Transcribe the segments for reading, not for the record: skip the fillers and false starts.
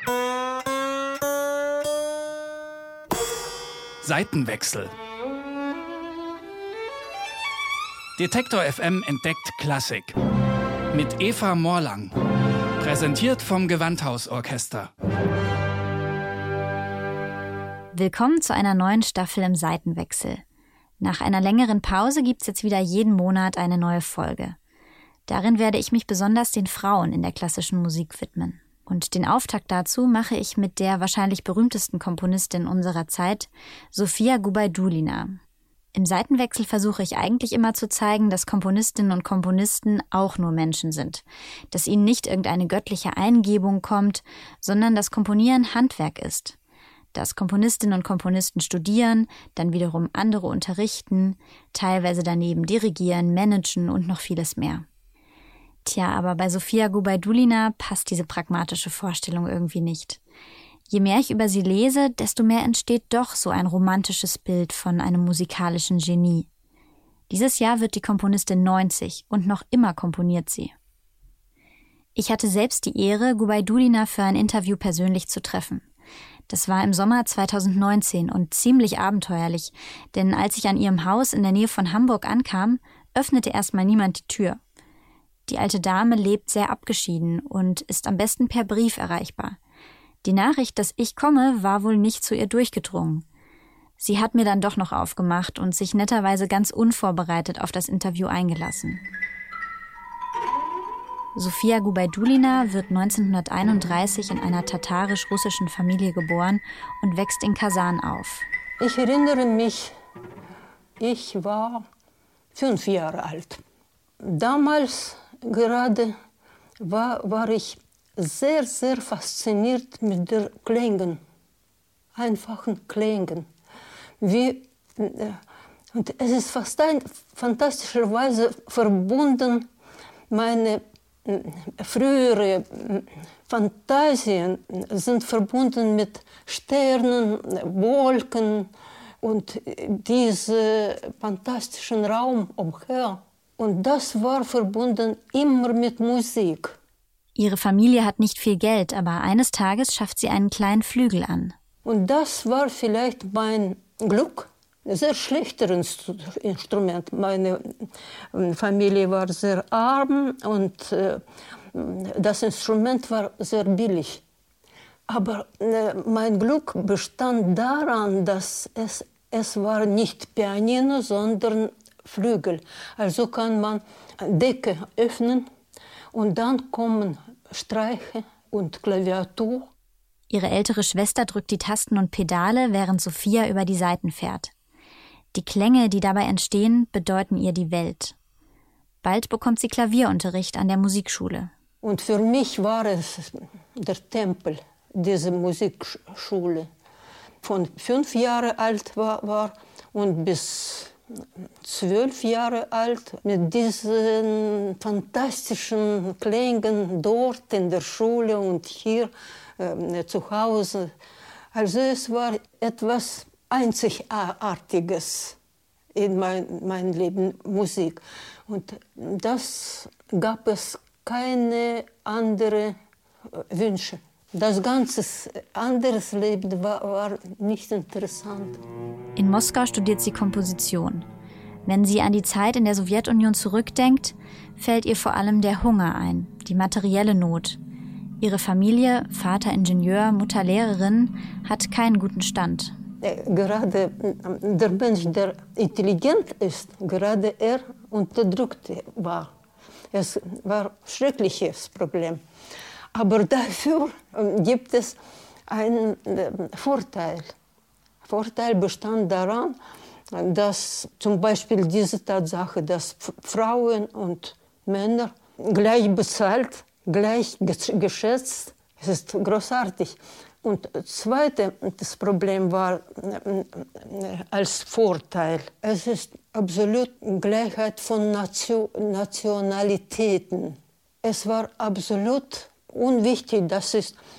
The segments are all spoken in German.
Seitenwechsel. Detektor FM entdeckt Klassik. Mit Eva Morlang. Präsentiert vom Gewandhausorchester. Willkommen zu einer neuen Staffel im Seitenwechsel. Nach einer längeren Pause gibt's jetzt wieder jeden Monat eine neue Folge. Darin werde ich mich besonders den Frauen in der klassischen Musik widmen. Und den Auftakt dazu mache ich mit der wahrscheinlich berühmtesten Komponistin unserer Zeit, Sofia Gubaidulina. Im Seitenwechsel versuche ich eigentlich immer zu zeigen, dass Komponistinnen und Komponisten auch nur Menschen sind. Dass ihnen nicht irgendeine göttliche Eingebung kommt, sondern dass Komponieren Handwerk ist. Dass Komponistinnen und Komponisten studieren, dann wiederum andere unterrichten, teilweise daneben dirigieren, managen und noch vieles mehr. Tja, aber bei Sofia Gubaidulina passt diese pragmatische Vorstellung irgendwie nicht. Je mehr ich über sie lese, desto mehr entsteht doch so ein romantisches Bild von einem musikalischen Genie. Dieses Jahr wird die Komponistin 90 und noch immer komponiert sie. Ich hatte selbst die Ehre, Gubaidulina für ein Interview persönlich zu treffen. Das war im Sommer 2019 und ziemlich abenteuerlich, denn als ich an ihrem Haus in der Nähe von Hamburg ankam, öffnete erstmal niemand die Tür. Die alte Dame lebt sehr abgeschieden und ist am besten per Brief erreichbar. Die Nachricht, dass ich komme, war wohl nicht zu ihr durchgedrungen. Sie hat mir dann doch noch aufgemacht und sich netterweise ganz unvorbereitet auf das Interview eingelassen. Sofia Gubaidulina wird 1931 in einer tatarisch-russischen Familie geboren und wächst in Kasan auf. Ich erinnere mich, ich war 5 Jahre alt. Damals gerade war ich sehr, sehr fasziniert mit den Klängen, einfachen Klängen. Und es ist fast fantastischerweise verbunden, meine frühere Fantasien sind verbunden mit Sternen, Wolken und diesem fantastischen Raum umher. Und das war verbunden immer mit Musik. Ihre Familie hat nicht viel Geld, aber eines Tages schafft sie einen kleinen Flügel an. Und das war vielleicht mein Glück. Ein sehr schlechtes Instrument. Meine Familie war sehr arm und das Instrument war sehr billig. Aber mein Glück bestand daran, dass es war nicht Pianino, sondern Flügel. Also kann man Decke öffnen und dann kommen Streiche und Klaviatur. Ihre ältere Schwester drückt die Tasten und Pedale, während Sofia über die Saiten fährt. Die Klänge, die dabei entstehen, bedeuten ihr die Welt. Bald bekommt sie Klavierunterricht an der Musikschule. Und für mich war es der Tempel, diese Musikschule. Von 5 Jahre alt war und bis 12 Jahre alt mit diesen fantastischen Klängen dort in der Schule und hier zu Hause. Also es war etwas Einzigartiges in mein Leben, Musik. Und das gab es keine anderen Wünsche. Das ganze anderes Leben war nicht interessant. In Moskau studiert sie Komposition. Wenn sie an die Zeit in der Sowjetunion zurückdenkt, fällt ihr vor allem der Hunger ein, die materielle Not. Ihre Familie, Vater Ingenieur, Mutter Lehrerin, hat keinen guten Stand. Gerade der Mensch, der intelligent ist, gerade er unterdrückt war. Es war ein schreckliches Problem. Aber dafür gibt es einen Vorteil. Vorteil bestand daran, dass zum Beispiel diese Tatsache, dass Frauen und Männer gleich bezahlt, gleich geschätzt, es ist großartig. Und das Problem war als Vorteil. Es ist absolut Gleichheit von Nationalitäten. Es war absolut unwichtig, dass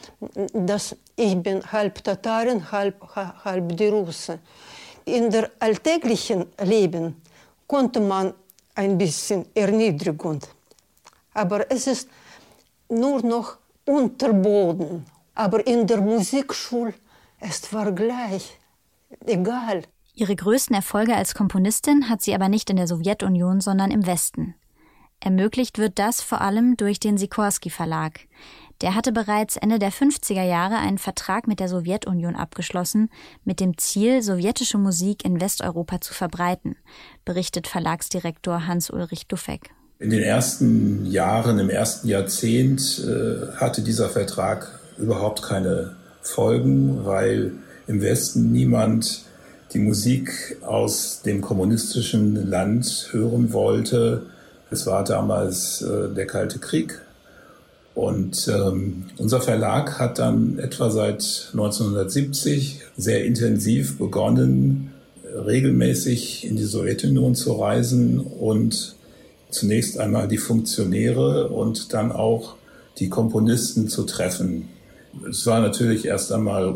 ich bin halb Tatarin, halb die Russe. In der alltäglichen Leben konnte man ein bisschen Erniedrigung, aber es ist nur noch Unterboden. Aber in der Musikschule, es war gleich, egal. Ihre größten Erfolge als Komponistin hat sie aber nicht in der Sowjetunion, sondern im Westen. Ermöglicht wird das vor allem durch den Sikorski-Verlag. Der hatte bereits Ende der 50er Jahre einen Vertrag mit der Sowjetunion abgeschlossen, mit dem Ziel, sowjetische Musik in Westeuropa zu verbreiten, berichtet Verlagsdirektor Hans-Ulrich Duffek. In den ersten Jahren, im ersten Jahrzehnt hatte dieser Vertrag überhaupt keine Folgen, weil im Westen niemand die Musik aus dem kommunistischen Land hören wollte. Es war damals der Kalte Krieg. Und unser Verlag hat dann etwa seit 1970 sehr intensiv begonnen, regelmäßig in die Sowjetunion zu reisen und zunächst einmal die Funktionäre und dann auch die Komponisten zu treffen. Es war natürlich erst einmal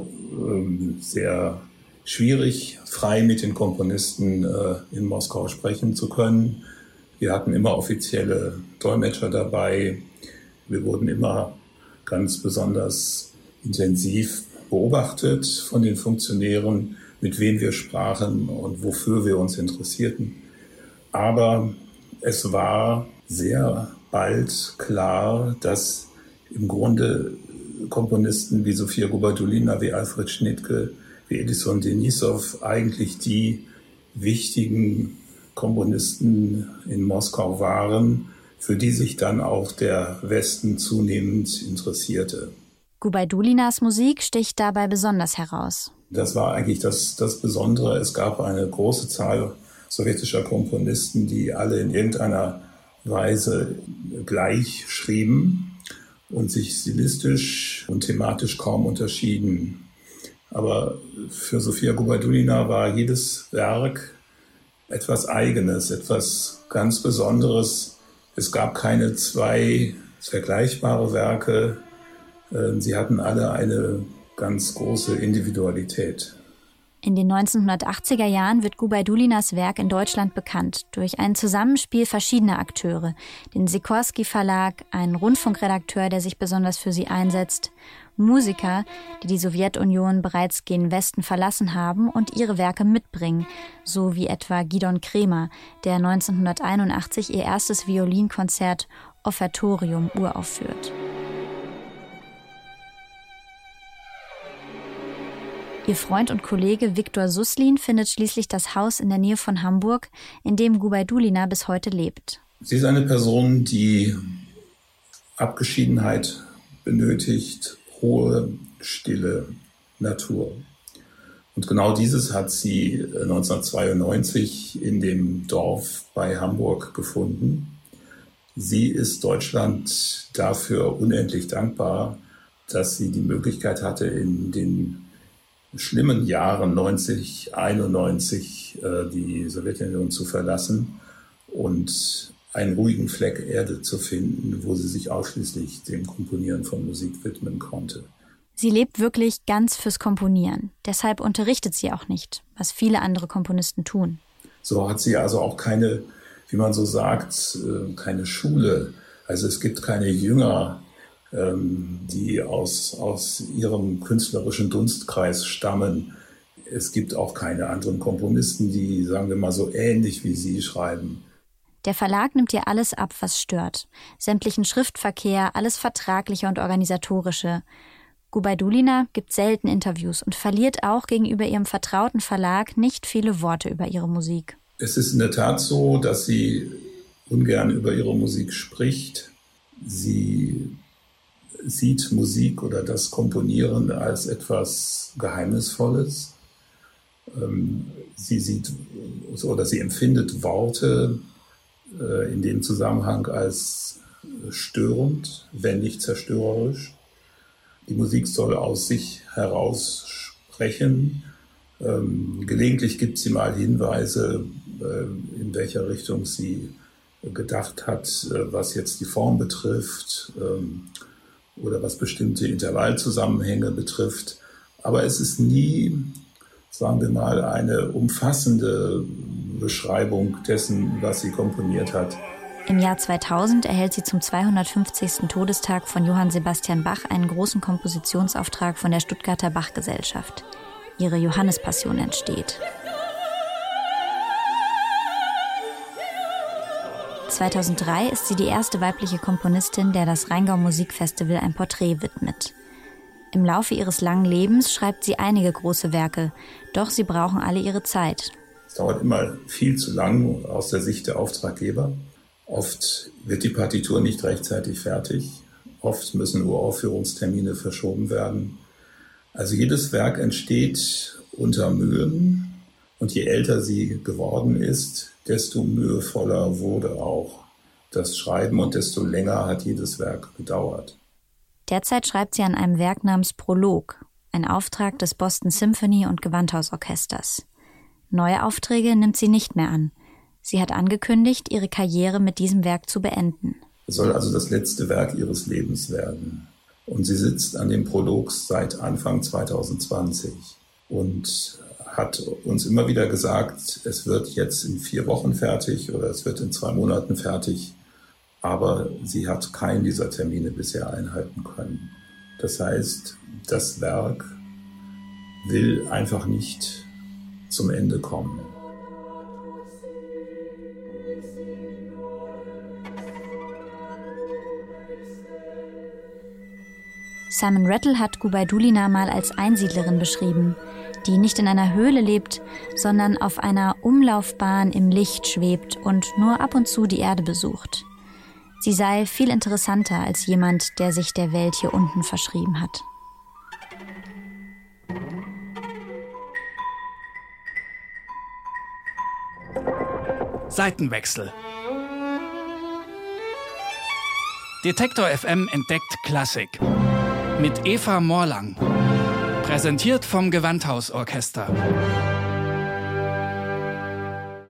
sehr schwierig, frei mit den Komponisten in Moskau sprechen zu können. Wir hatten immer offizielle Dolmetscher dabei. Wir wurden immer ganz besonders intensiv beobachtet von den Funktionären, mit wem wir sprachen und wofür wir uns interessierten. Aber es war sehr bald klar, dass im Grunde Komponisten wie Sofia Gubajdulina, wie Alfred Schnittke, wie Edison Denisov eigentlich die wichtigen Komponisten in Moskau waren, für die sich dann auch der Westen zunehmend interessierte. Gubajdullinas Musik sticht dabei besonders heraus. Das war eigentlich das Besondere. Es gab eine große Zahl sowjetischer Komponisten, die alle in irgendeiner Weise gleich schrieben und sich stilistisch und thematisch kaum unterschieden. Aber für Sofia Gubajdulina war jedes Werk etwas Eigenes, etwas ganz Besonderes. Es gab keine zwei vergleichbare Werke. Sie hatten alle eine ganz große Individualität. In den 1980er Jahren wird Gubajdullinas Werk in Deutschland bekannt durch ein Zusammenspiel verschiedener Akteure, den Sikorski-Verlag, einen Rundfunkredakteur, der sich besonders für sie einsetzt, Musiker, die die Sowjetunion bereits gen Westen verlassen haben und ihre Werke mitbringen, so wie etwa Gidon Kremer, der 1981 ihr erstes Violinkonzert Offertorium uraufführt. Ihr Freund und Kollege Viktor Suslin findet schließlich das Haus in der Nähe von Hamburg, in dem Gubaydullina bis heute lebt. Sie ist eine Person, die Abgeschiedenheit benötigt, hohe, stille Natur. Und genau dieses hat sie 1992 in dem Dorf bei Hamburg gefunden. Sie ist Deutschland dafür unendlich dankbar, dass sie die Möglichkeit hatte, in den schlimmen Jahren 90, 91 die Sowjetunion zu verlassen und einen ruhigen Fleck Erde zu finden, wo sie sich ausschließlich dem Komponieren von Musik widmen konnte. Sie lebt wirklich ganz fürs Komponieren. Deshalb unterrichtet sie auch nicht, was viele andere Komponisten tun. So hat sie also auch keine, wie man so sagt, keine Schule. Also es gibt keine Jünger, die aus ihrem künstlerischen Dunstkreis stammen. Es gibt auch keine anderen Komponisten, die, sagen wir mal, so ähnlich wie sie schreiben. Der Verlag nimmt ihr alles ab, was stört. Sämtlichen Schriftverkehr, alles Vertragliche und Organisatorische. Gubaydullina gibt selten Interviews und verliert auch gegenüber ihrem vertrauten Verlag nicht viele Worte über ihre Musik. Es ist in der Tat so, dass sie ungern über ihre Musik spricht. Sie sieht Musik oder das Komponieren als etwas Geheimnisvolles. Sie empfindet Worte in dem Zusammenhang als störend, wenn nicht zerstörerisch. Die Musik soll aus sich heraus sprechen. Gelegentlich gibt sie mal Hinweise, in welcher Richtung sie gedacht hat, was jetzt die Form betrifft oder was bestimmte Intervallzusammenhänge betrifft. Aber es ist nie, sagen wir mal, eine umfassende Beschreibung dessen, was sie komponiert hat. Im Jahr 2000 erhält sie zum 250. Todestag von Johann Sebastian Bach einen großen Kompositionsauftrag von der Stuttgarter Bachgesellschaft. Ihre Johannespassion entsteht. 2003 ist sie die erste weibliche Komponistin, der das Rheingau Musikfestival ein Porträt widmet. Im Laufe ihres langen Lebens schreibt sie einige große Werke, doch sie brauchen alle ihre Zeit. Es dauert immer viel zu lang aus der Sicht der Auftraggeber. Oft wird die Partitur nicht rechtzeitig fertig. Oft müssen Uraufführungstermine verschoben werden. Also jedes Werk entsteht unter Mühen. Und je älter sie geworden ist, desto mühevoller wurde auch das Schreiben und desto länger hat jedes Werk gedauert. Derzeit schreibt sie an einem Werk namens Prolog, ein Auftrag des Boston Symphony und Gewandhausorchesters. Neue Aufträge nimmt sie nicht mehr an. Sie hat angekündigt, ihre Karriere mit diesem Werk zu beenden. Es soll also das letzte Werk ihres Lebens werden. Und sie sitzt an dem Prolog seit Anfang 2020 und hat uns immer wieder gesagt, es wird jetzt in 4 Wochen fertig oder es wird in 2 Monaten fertig. Aber sie hat keinen dieser Termine bisher einhalten können. Das heißt, das Werk will einfach nicht zum Ende kommen. Simon Rattle hat Gubaidulina mal als Einsiedlerin beschrieben, die nicht in einer Höhle lebt, sondern auf einer Umlaufbahn im Licht schwebt und nur ab und zu die Erde besucht. Sie sei viel interessanter als jemand, der sich der Welt hier unten verschrieben hat. Seitenwechsel. Detektor FM entdeckt Klassik. Mit Eva Morlang. Präsentiert vom Gewandhausorchester.